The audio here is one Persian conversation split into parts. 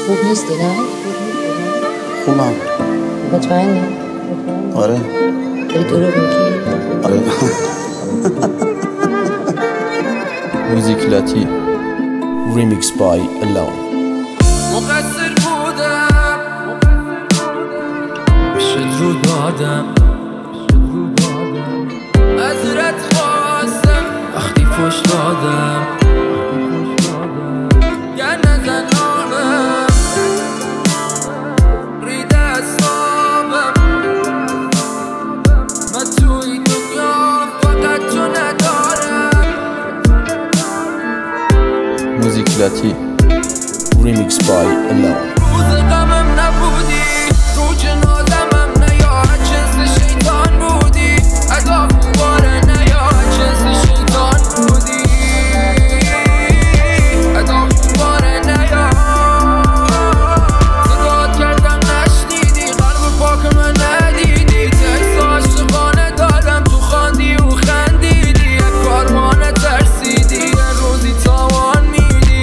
خوب نیستی نه؟ خوبم. مطمئنی؟ آره. داری دروغ میگی؟ آره. موزیک لاتی ریمیکس بای الون. مقصر بودم شد رو دادم معذرت خواستم وقتی فش دادم گر نزنانم ریده اصابم من توی دنیا فقط تو ندارم. موزیک لاتی ریمیکس بای الون. روز غمم نبودی رو جنازمم نیا جنس شیطان بودی ادا خوباره نیا جنس شیطان بودی ادا خوباره نیا صدات کردم نشنیدی قلب پاک من ندیدی تکس عاشقانه دادم تو خواندی و خندیدی یک کارمانه ترسیدی یه روزی تاوان میدی.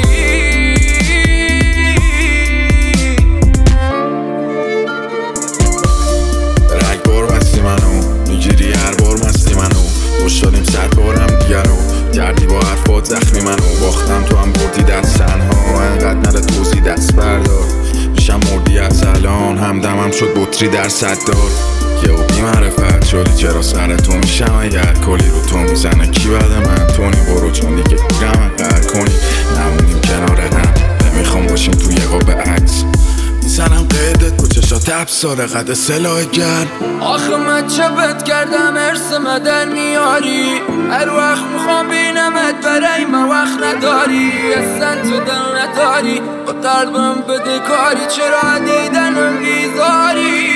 رگبار بستی منو میگیری هر بار مستی منو خوش دادیم 100 بارم دیگه رو کردی با حرفات زخمی منو باختم تو هم بردی دست تنها انقدر نره توزی دست بردار میشم مردی از الان همدمم شد بطری در 100 دار یه او بی معرفت شدی چرا سر تو میشم اگر کلی رو تو میزنه کی بعد من تونی برو چون دیگه گم قرد کنی نمونیم کنار هم نمیخوام باشیم تو یه قاب عکس میزنم قیدت با چشات ابساره قد سلاح گرد آخه من چه بد کردم ارسم در میاری هر وقت میخوام بینمت برای من وقت نداری اصلا تو دل نداری با قلبم بده کاری چرا دیدنم بیزاری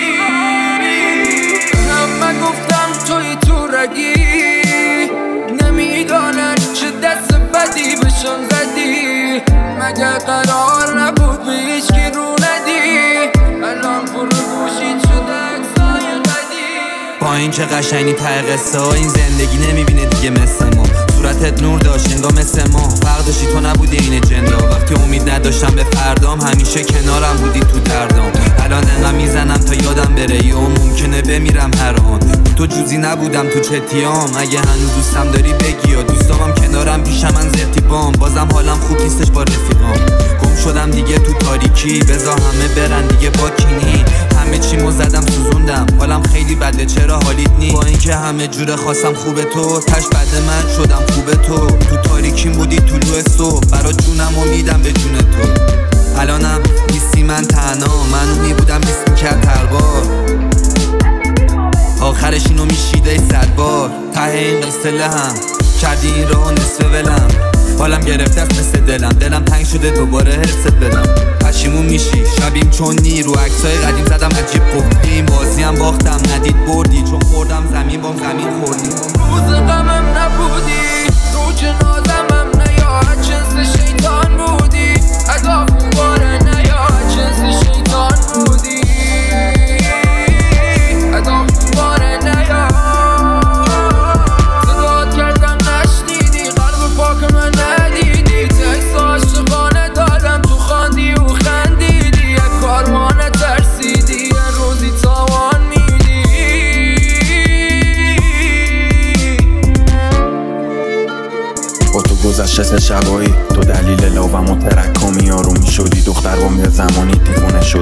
همه گفتم توی تو رگی نمیدانن چه دست بدی بشم زدی مگه قرار نبود به هیچکی رو ندی الان پر گوشید شده اکسای قدی با این که قشنگی ته قصه ها این زندگی نمیبینه دیگه مثل ما صورتت نور داشت انگار مثل ما فرق داشتی تو نبودی این جندا وقتی امید نداشتم به فردام همیشه کنارم بودی تو دردام الان انقدر میزنم تا یادم بره یا ممکنه بمیرم هر آن تو جوزی نبودم تو چتیام اگه هنوز دوستم داری بگی یا دوستامم کنارم پیشم من زرتیبام بازم حالم خوب نیستش با رفیقام گم شدم دیگه تو تاریکی بذار همه برن دیگه با کینی همه چیمو زدم سوزوندم حالم خیلی بده چرا حالیت نی با اینکه همه جوره خواستم خوبه تو تش بده من شدم خوبه تو تاریکیم بودی طلوع صبح برا جونم و میدم به جون تو الانم نیستی من تنها من بودم نیست میکرد هر بار آخرش اینو میشیده 100 بار ته این قصه هم کردی این راه نصف ولم حالم گرفته است مثل دلم تنگ شده دوباره حرست بدم پشیمون میشی شبیم چون نیرو عکسای قدیم زدم عجیب گفتیم بازی هم باختم ندید بردی چون خوردم زمین بام زمین خوردی روز غمم نبودی رو جنازمم نیا جنس شیطان بودی ادا خوباره نیا جنس شیطان بودی ادا خوباره نیا صدات کردم نشنیدی قلب پاک من ندیدی تکس عاشقانه دادم تو خواندی و خندیدی یک کارمانه ترسیدی یه روزی تاوان میدی. با تو گذشته 3 شبایی تو دلیل لاوم و ترکامی آروم شدی دختر با زمانی دیوونه شد